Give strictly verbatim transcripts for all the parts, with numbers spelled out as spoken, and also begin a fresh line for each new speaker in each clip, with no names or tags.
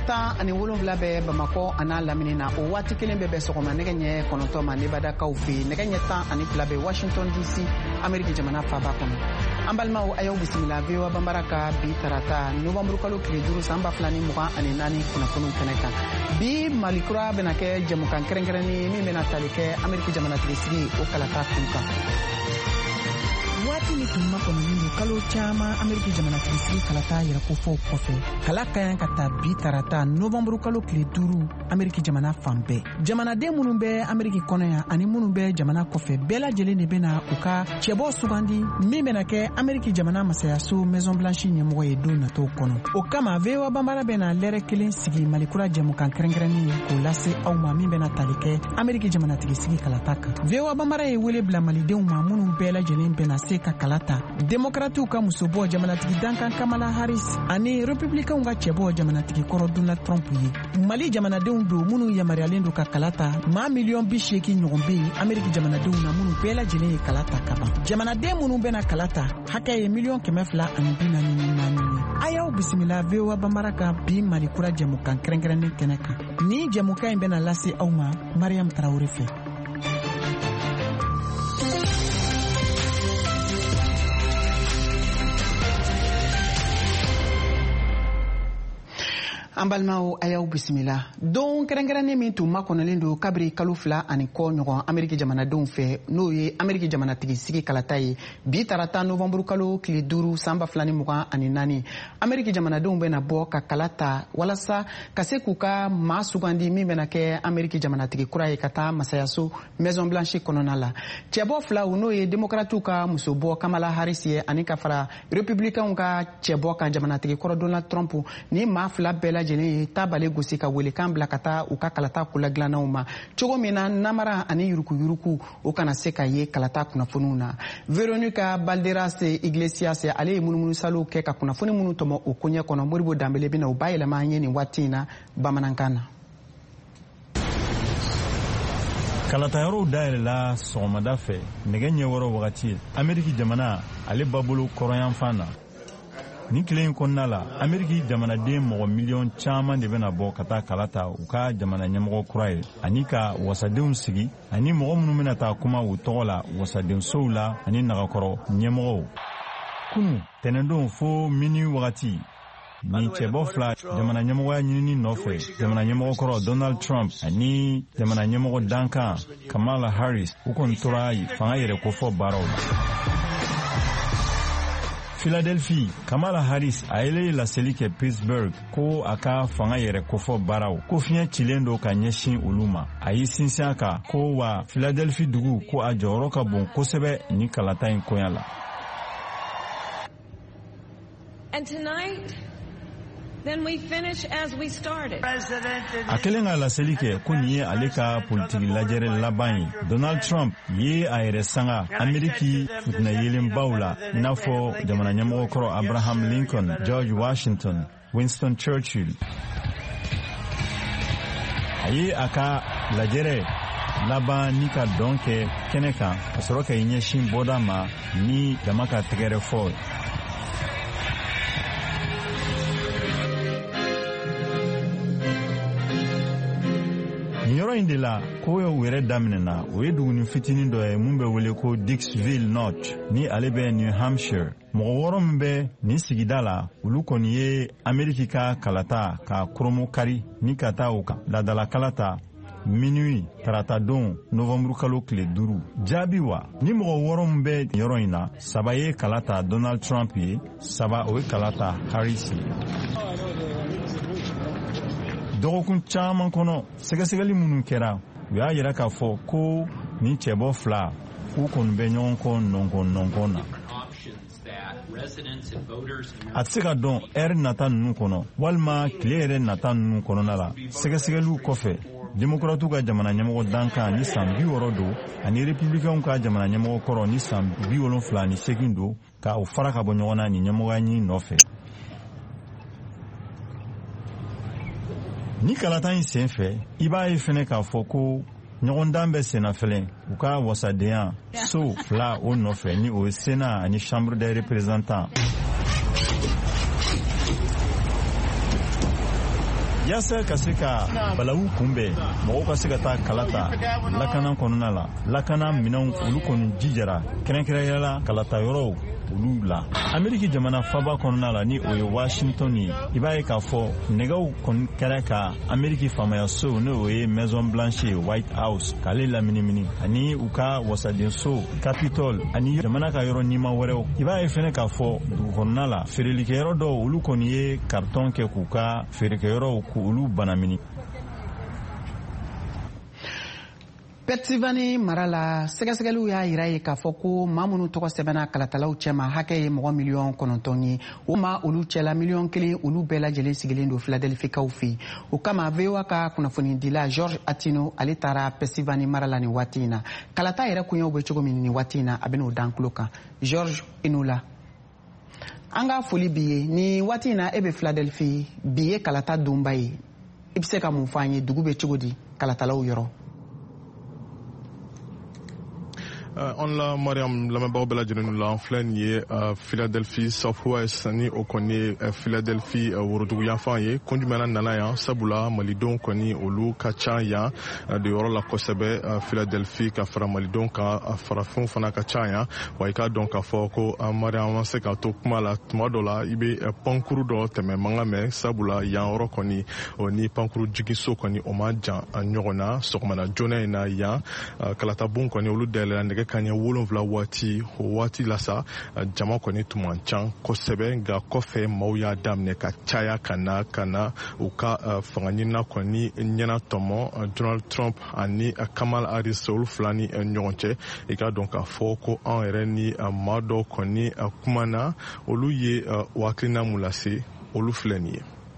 tan ani wolonwula bɛ Bamakɔ a n'a lamini na o waati kelen bɛ bɛn sɔgɔma nɛgɛ ɲɛ kɔnɔntɔn ma Nebadakaw fɛ nɛgɛ ɲɛ tan ani fila bɛ Washington D C Amérique jamana faaba kɔnɔ. An balimaw a y'aw bisimila V O A Banbara ka bi tarata Novembre kalo tile duuru san ba fila ni mugan ani naani kunnafoniw kɛnɛ kan. Bi Mali kura bɛna kɛ jɛmukan kɛrɛnkɛrɛnnen min bɛna tali kɛ Amérique jamanatigii sigi o kalata kun kan. Waati min tun makɔnɔnin don kalo caman Amérique jamanatigii sigi kalata yɛrɛkofɔw kɔfɛ kala ka yan ka taa bi tarata Novembre kalo tile duuru Amérique jamana fan bɛɛ. Jamanaden minnu bɛ Amérique kɔnɔ yan ani minnu bɛ jamana kɔfɛ bɛɛ lajɛlen de bɛna u ka cɛbɔ sugandi min bɛna kɛ Amérique jamana masayaso Maison Blanche ɲɛmɔgɔ ye don nataw kɔnɔ. O kama V O A Banbara bɛna lɛrɛ kelen sigi Malikura jɛmukan kɛrɛnkɛrɛnnen k'o lase aw ma min bɛna tali kɛ Amérique jamanatigii sigi kalata kan. V O A Banbara ye wele bila malidenw ma minnu bɛɛ lajɛlen bɛna se ka kalata. Démocrates ka musobɔ jamanatigi dankan Kamala Harris ani républicains ka cɛbɔ jamanatigi kɔrɔ Donald Trump ye. Mali jamanadenw do minnu yamariyalen do ka kalata maa miliyɔn bi seegin ɲɔgɔn bɛ yen Amérique jamanadenw na minnu bɛɛ lajɛlen ye kalata ka ban. Jamanaden minnu bɛna kalata hakɛ ye miliyɔn kɛmɛ fila ani bi naani ni naani ye. A y'aw bisimila V O A Banbara ka bi Malikura jɛmukan kɛrɛnkɛrɛnnen kɛnɛ kan. Ni jɛmukan in bɛna lase aw ma Mariam Tarawele fɛ. An balimaw a y'aw bisimila. Don kɛrɛnkɛrɛnnen min tun makɔnɔlen don kabiri kalo fila ani kɔ ɲɔgɔn Amérique jamanadenw fɛ n'o ye Amérique jamanatigii sigi kalata ye bi tarata Novembre kalo tile duuru san ba fila ni mugan ani naani Amérique jamanadenw bɛna bɔ ka kalata walasa ka se k'u ka maa sugandi min bɛna kɛ Amérique jamanatigii kura ye ka taa masayaso Maison Blanche kɔnɔna la. Cɛbɔ fila n'o ye démocrates ka musobɔ Kamala Harris ye ani ka fara républicains ka cɛbɔ kan jamanatigii kɔrɔ Donald Trump ni maa fila bɛɛ lajɛlen ye tabale gosi ka welekan bila ka taa u ka kalata kula dilannanw ma cogo min na namara ani yuruku yuruku o kana se ka ye kalata kunnafoniw na. Veronica Balderas Iglesias ale ye munumunu salo kɛ ka kunnafoni minnu tɔmɔ o koɲɛ kɔnɔ Moribo Danbele bɛna u bayɛlɛma an ye nin waati in na bamanankan na.
Kalatayɔrɔw dayɛlɛla sɔgɔmada fɛ nɛgɛ ɲɛ wɔɔrɔ wagati Amérique jamana ale babolo kɔrɔyanfan na. Ni tile in kɔnɔna la Amérique jamanaden mɔgɔ miliyɔn caman de bɛna bɔ ka taa kalata u ka jamana ɲɛmɔgɔ kura ye ani ka wasadenw sigi ani mɔgɔ minnu bɛna taa kuma u tɔgɔ la wasadensow la ani nagakɔrɔ ɲɛmɔgɔw. Kunu tɛnɛndon fo mini wagati ni cɛbɔ fila jamana ɲɛmɔgɔya ɲinini nɔfɛ jamana ɲɛmɔgɔ kɔrɔ Donald Trump ani jamana ɲɛmɔgɔ dankan Kamala Harris u kɔni tora fanga yɛrɛ kofɔ baaraw la. Philadelphia, Kamala Harris a yɛlɛ laseli kɛ Pittsburgh ko a ka fanga yɛrɛ kofɔ baaraw ko fiɲɛ cilen do ka ɲɛsin olu ma. A y'i sinsin a kan ko wa Philadelphia dugu ko a jɔyɔrɔ ka bon kosɛbɛ ni kalata in koɲa la.
And tonight, then we finish as we started.
A kelen ka laseli kɛ ko nin ye ale ka politiki lajɛrɛ laban ye. Donald Trump ye a yɛrɛ sanga Ameriki futina yelenbaw la i n'a fɔ jamana ɲɛmɔgɔ kɔrɔ Abraham Lincoln, George Washington, Winston Churchill. A ye a ka lajɛrɛ laban ni ka dɔn kɛ kɛnɛ kan ka sɔrɔ ka i ɲɛsin bɔda ma ni dama ka tɛgɛrɛ fɔ. Yɔrɔ in de la ko ye wɛrɛ daminɛna o ye duguni fitinin dɔ ye mun bɛ wele ko Dixville North ni ale bɛ New Hampshire. Mɔgɔ wɔɔrɔ min bɛ nin sigida la olu kɔni ye Amérique ka kalata ka koromo kari ni ka taa u kan ladala kalata minuit tarata don Novembre kalo tile duuru. Jaabi wa ni mɔgɔ wɔɔrɔ min bɛ yɔrɔ in na saba ye kalata Donald Trump ye saba o ye kalata Harris ye. Dɔgɔkun caman kɔnɔ sɛgɛsɛgɛli minnu kɛra u y'a yira k'a fɔ ko ni cɛbɔ fila k'u kɔni bɛ ɲɔgɔn kɔ nɔnkɔn nɔnkɔn na. A tɛ se ka dɔn ɛri nata ninnu kɔnɔ walima tile yɛrɛ nata ninnu kɔnɔna la. Sɛgɛsɛgɛliw kɔfɛ démocrates ka jamana ɲɛmɔgɔ dankan ni san bi wɔɔrɔ don ani républicains ka jamana ɲɛmɔgɔ kɔrɔ ni san bi wolonfila ni seegin don ka u fara ka bɔ ɲɔgɔn na ni ɲɛmɔgɔya ɲini nɔfɛ. Ni kalata in sen fɛ i b'a ye fɛnɛ k'a fɔ ko ɲɔgɔndan bɛ senna fɛlɛn u ka wasadenya so fila o nɔfɛ ni o ye Sénat ani Chambre des représentants. yaasa ka se ka balawu kunbɛn mɔgɔw ka se ka taa kala ta lakana kɔnɔna la lakana minɛnw olu kɔni jijara kɛrɛnkɛrɛnyala la kalata yɔrɔw olu la Ameriki jamana faba kɔnɔna la ni o ye Washington ye i b'a ye k'a fɔ nɛgɛw kɔni kɛra ka Ameriki faamayaso n'o ye Maison Blanche White House k'ale laminimini ani u ka wasadenso Capitol ani jamana ka yɔrɔ nima wɛrɛw i b'a ye fɛnɛ k'a fɔ dugu kɔnɔna la feerelikɛyɔrɔ dɔw olu kɔni ye kartɔn kɛ k'u ka feerekɛyɔrɔw k'olu banamini.
Pennsylvania mara la sɛgɛsɛgɛliw y'a yira ye k'a fɔ ko maa minnu tɔgɔ sɛbɛnna kalatalaw cɛma hakɛ ye mɔgɔ miliyɔn kɔnɔntɔn ye o ma olu cɛla miliyɔn kelen olu bɛɛ lajɛlen sigilen don Philadelphikaw fɛ o kama V O A ka kunnafonidila George Atino ale taara Pennsylvania mara la nin waati in na kalata yɛrɛ kunyaw bɛ cogo min nin waati in na a bɛ n'o dan tulo kan George Inola an ka foli bi ye ni waati in na e bɛ Philadelphia bi ye kalata donba ye i bɛ se ka mun fɔ an ye dugu bɛ cogo di kalatalaw yɔrɔ.
On la Mariam lamɛnbagaw bɛɛ lajɛlen la an filɛ nin ye Philadelphia Southwest ni o kɔni ye Philadelphia worodugu yanfan ye kun jumɛn nana yan sabula malidenw kɔni olu ka ca yan de yɔrɔ la kosɛbɛ Philadelphia ka fara malidenw kan farafinw fana ka ca yan wa i ka dɔn k'a fɔ ko Mariam an se ka to kuma la tuma dɔ la i bɛ pankuru dɔ tɛmɛ mankan mɛn sabula yan yɔrɔ kɔni o ni pankuru jigiso kɔni o ma jan ɲɔgɔn na sɔgɔmada joona in na yan kalatabon kɔni olu dayɛlɛla nɛgɛ kanɲɛ wolonwula waati o waati la sa jama kɔni tun man ca kosɛbɛ nka kɔfɛ maaw y'a daminɛ ka caya ka na ka na u ka fangaɲinina kɔni ɲɛna tɔmɔ Donald Trump ani Kamala Harris olu fila ni ɲɔgɔn cɛ i ka dɔn k'a fɔ ko an yɛrɛ ni maa dɔw kɔni kumana olu ye hakilina mun lase olu filɛ nin ye.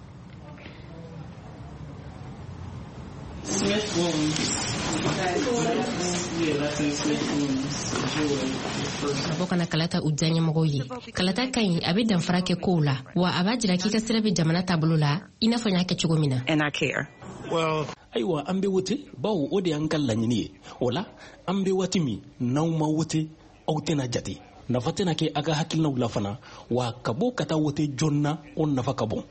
A bɔ kana kalata u diya ɲɛmɔgɔw ye kalata ka ɲi a bɛ danfara kɛ kow la wa a b'a jira k'i ka sira bɛ jamana taabolo la i n'a fɔ n y'a kɛ cogo min na.
Ayiwa an bɛ wote bawo o de y'an ka laɲini ye o la an bɛ waati min n'aw ma wote aw tɛna jate nafa tɛna kɛ a ka hakilinaw la fana wa ka bɔ ka taa wote joona o nafa ka bon.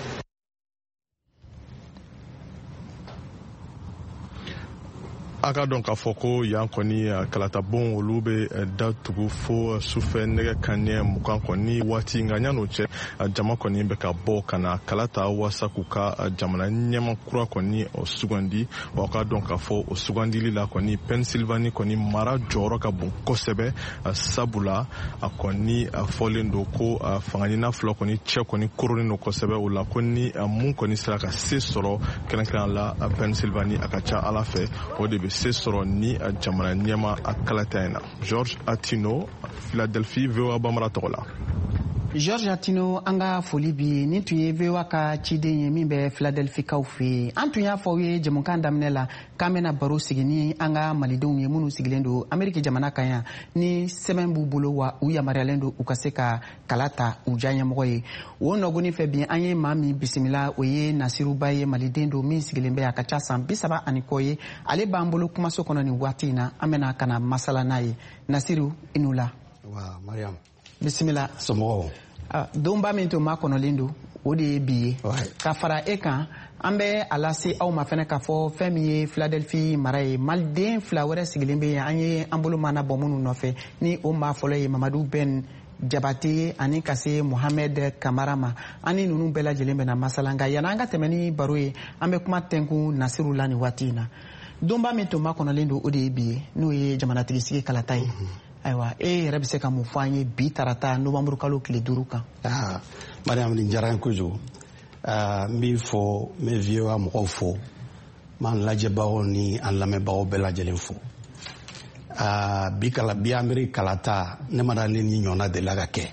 A ka dɔn k'a fɔ ko yan kɔni kalatabon olu bɛ datugu fo sufɛ nɛgɛ kanɲɛ mugan kɔni waati nka ɲan'o cɛ jama kɔni bɛ ka bɔ ka na kalata walasa k'u ka jamana ɲɛma kura kɔni sugandi wa a ka dɔn k'a fɔ o sugandili la kɔni Pennsylvania kɔni mara jɔyɔrɔ ka bon kosɛbɛ sabula a kɔni fɔlen don ko fangaɲina fila kɔni cɛ kɔni koronen don kosɛbɛ o la ko ni mun kɔni sera ka se sɔrɔ kɛrɛnkɛrɛn la Pennsylvania a ka ca Ala fɛ o de bɛ se sɔrɔ ni jamana ɲɛma a kalata in na. George Atino, Philadelphia, V O A Bamara tɔgɔ la.
George Atino an ka foli bi ni tun ye V O A ka ciden ye min bɛ Philadelphikaw fɛ an tun y'a fɔ aw ye jamukan daminɛ la k'an bɛna baro sigi ni an ka malidenw ye minnu sigilen don Ameriki jamana kan yan ni sɛbɛn b'u bolo wa u yamaruyalen don u ka se ka kala ta u diya ɲɛmɔgɔ ye o nɔgɔnin fɛ bi an ye maa min bisimila o ye Nasiruba ye maliden don min sigilen bɛ a ka ca san bi saba ani kɔ ye ale b'an bolo kumaso kɔnɔ nin waati in na an bɛna ka na masala n'a ye Nasiru i n'u la.
Wa Mariam
bisimila
somɔgɔw
donba min tun ma kɔnɔlen don o de ye bi ye ka fara e kan an bɛ a lase aw ma fɛnɛ k'a fɔ fɛn min ye Philadelphia mara ye maliden fila wɛrɛ sigilen bɛ yan an ye an bolo mana bɔ minnu nɔfɛ ni o maa fɔlɔ ye Mamadu Ben Jabate ani ka se Mohamed Kamara ma an ni ninnu bɛɛ lajɛlen bɛna masala nka yanni an ka tɛmɛ ni baro ye an bɛ kuma tɛnkun Nasiru la nin waati in na donba min tun ma kɔnɔlen don o de ye bi ye n'o ye jamanatigisi kalata ye. Ayiwa e yɛrɛ bɛ se ka mun fɔ an ye bi tarata nɔnburu kalo tile duuru kan.
aa Mariam nin diyara n kojugu n b'i fɔ n bɛ V O A mɔgɔw fɔ n b'an lajɛbagaw ni an lamɛnbagaw bɛɛ lajɛlen fɔ aa bi kala bi Ameriki kalata ne ma dalen ni ɲɔgɔnna delila ka kɛ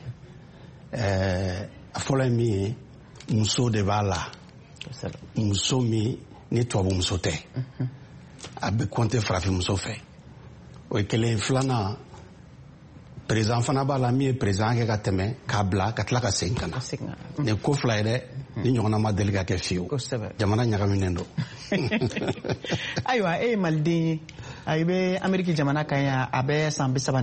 ɛɛ a fɔlɔ ye min ye muso de b'a la muso min ni tubabumuso tɛ a bɛ kɔnte farafinmuso fɛ o ye kelen filanan président fana b'a la min ye président kɛ ka tɛmɛ k'a bila ka tila ka segin ka na nin ko fila ye dɛ ni ɲɔgɔnna ma deli ka kɛ fiyewu jamana ɲagaminen don.
Ayiwa e ye maliden ye i bɛ Ameriki jamana kan yan a bɛ san bi saba